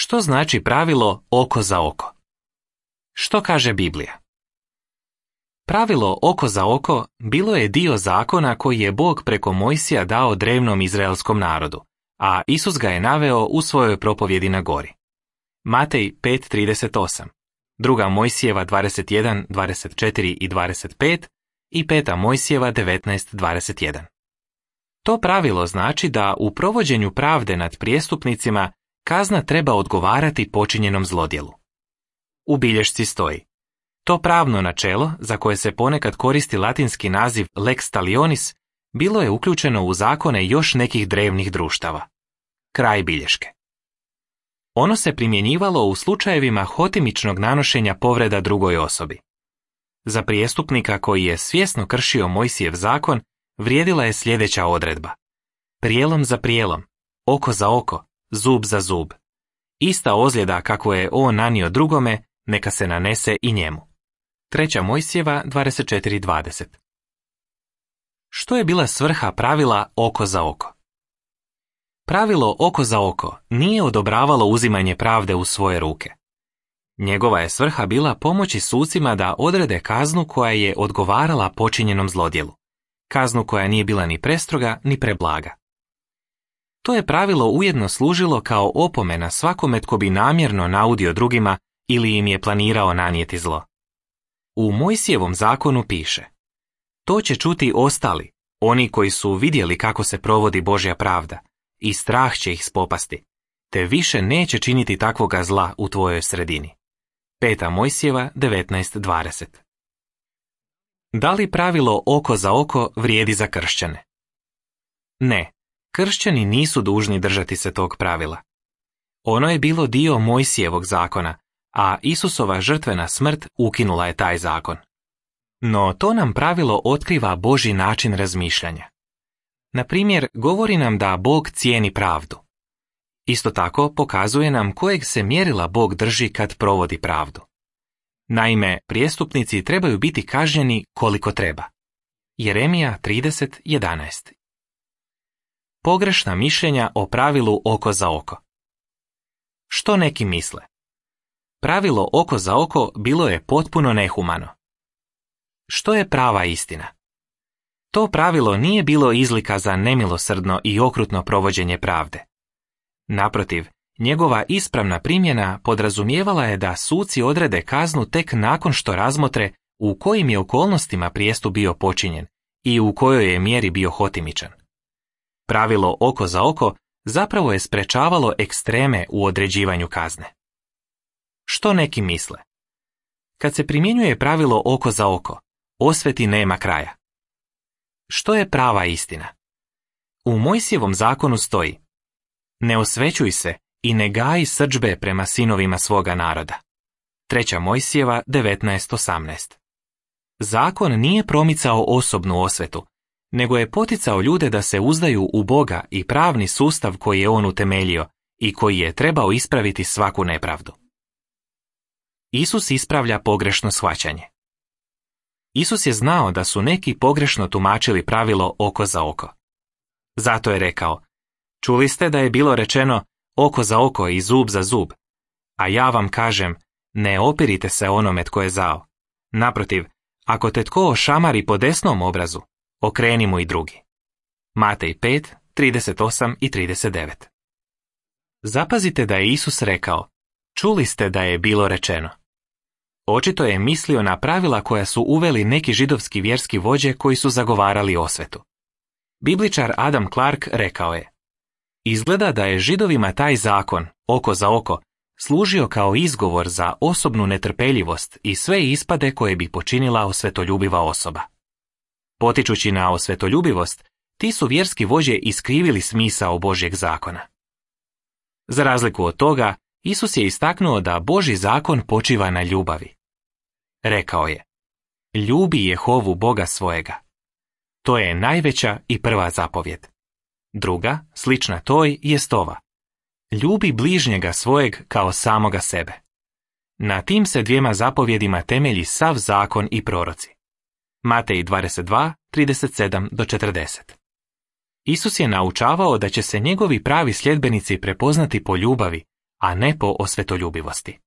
Što znači pravilo oko za oko? Što kaže Biblija? Pravilo oko za oko bilo je dio zakona koji je Bog preko Mojsija dao drevnom izraelskom narodu, a Isus ga je naveo u svojoj propovjedi na gori. Matej 5:38, 2. Mojsijeva 21, 24 i 25 i 5. Mojsijeva 19, 21. To pravilo znači da u provođenju pravde nad prijestupnicima kazna treba odgovarati počinjenom zlodjelu. U bilješci stoji: to pravno načelo, za koje se ponekad koristi latinski naziv lex talionis, bilo je uključeno u zakone još nekih drevnih društava. Kraj bilješke. Ono se primjenjivalo u slučajevima hotimičnog nanošenja povreda drugoj osobi. Za prijestupnika koji je svjesno kršio Mojsijev zakon, vrijedila je sljedeća odredba: prijelom za prijelom, oko za oko, zub za zub. Ista ozljeda kako je on nanio drugome, neka se nanese i njemu. 3. Mojsijeva 24:20. Što je bila svrha pravila oko za oko? Pravilo oko za oko nije odobravalo uzimanje pravde u svoje ruke. Njegova je svrha bila pomoći sucima da odrede kaznu koja je odgovarala počinjenom zlodjelu, kaznu koja nije bila ni prestroga ni preblaga. To je pravilo ujedno služilo kao opomena svakome tko bi namjerno naudio drugima ili im je planirao nanijeti zlo. U Mojsijevom zakonu piše: to će čuti ostali, oni koji su vidjeli kako se provodi Božja pravda, i strah će ih spopasti, te više neće činiti takvoga zla u tvojoj sredini. 5. Mojsijeva 19:20. Da li pravilo oko za oko vrijedi za kršćane? Ne, kršćani nisu dužni držati se tog pravila. Ono je bilo dio Mojsijevog zakona, a Isusova žrtvena smrt ukinula je taj zakon. No to nam pravilo otkriva Božji način razmišljanja. Na primjer, govori nam da Bog cijeni pravdu. Isto tako pokazuje nam kojeg se mjerila Bog drži kad provodi pravdu. Naime, prijestupnici trebaju biti kažnjeni koliko treba. Jeremija 30:11. Pogrešna mišljenja o pravilu oko za oko. Što neki misle? Pravilo oko za oko bilo je potpuno nehumano. Što je prava istina? To pravilo nije bilo izlika za nemilosrdno i okrutno provođenje pravde. Naprotiv, njegova ispravna primjena podrazumijevala je da suci odrede kaznu tek nakon što razmotre u kojim je okolnostima prijestup bio počinjen i u kojoj je mjeri bio hotimičan. Pravilo oko za oko zapravo je sprečavalo ekstreme u određivanju kazne. Što neki misle? Kad se primjenjuje pravilo oko za oko, osveti nema kraja. Što je prava istina? U Mojsijevom zakonu stoji: ne osvećuj se i ne gaji srdžbe prema sinovima svoga naroda. 3. Mojsijeva 19:18. Zakon nije promicao osobnu osvetu, nego je poticao ljude da se uzdaju u Boga i pravni sustav koji je on utemeljio i koji je trebao ispraviti svaku nepravdu. Isus ispravlja pogrešno shvaćanje. Isus je znao da su neki pogrešno tumačili pravilo oko za oko. Zato je rekao: čuli ste da je bilo rečeno oko za oko i zub za zub, a ja vam kažem, ne opirite se onome tko je zao. Naprotiv, ako te tko ošamari po desnom obrazu, okreni mu i drugi. Matej 5:38 i 39. Zapazite da je Isus rekao: čuli ste da je bilo rečeno. Očito je mislio na pravila koja su uveli neki židovski vjerski vođe koji su zagovarali osvetu. Bibličar Adam Clark rekao je: izgleda da je Židovima taj zakon, oko za oko, služio kao izgovor za osobnu netrpeljivost i sve ispade koje bi počinila osvetoljubiva osoba. Potičući na osvetoljubivost, ti su vjerski vođe iskrivili smisao Božjeg zakona. Za razliku od toga, Isus je istaknuo da Božji zakon počiva na ljubavi. Rekao je: ljubi Jehovu Boga svojega. To je najveća i prva zapovjed. Druga, slična toj, jest ova: ljubi bližnjega svojeg kao samoga sebe. Na tim se dvijema zapovjedima temelji sav zakon i proroci. Matej 22:37-40. Isus je naučavao da će se njegovi pravi sljedbenici prepoznati po ljubavi, a ne po osvetoljubivosti.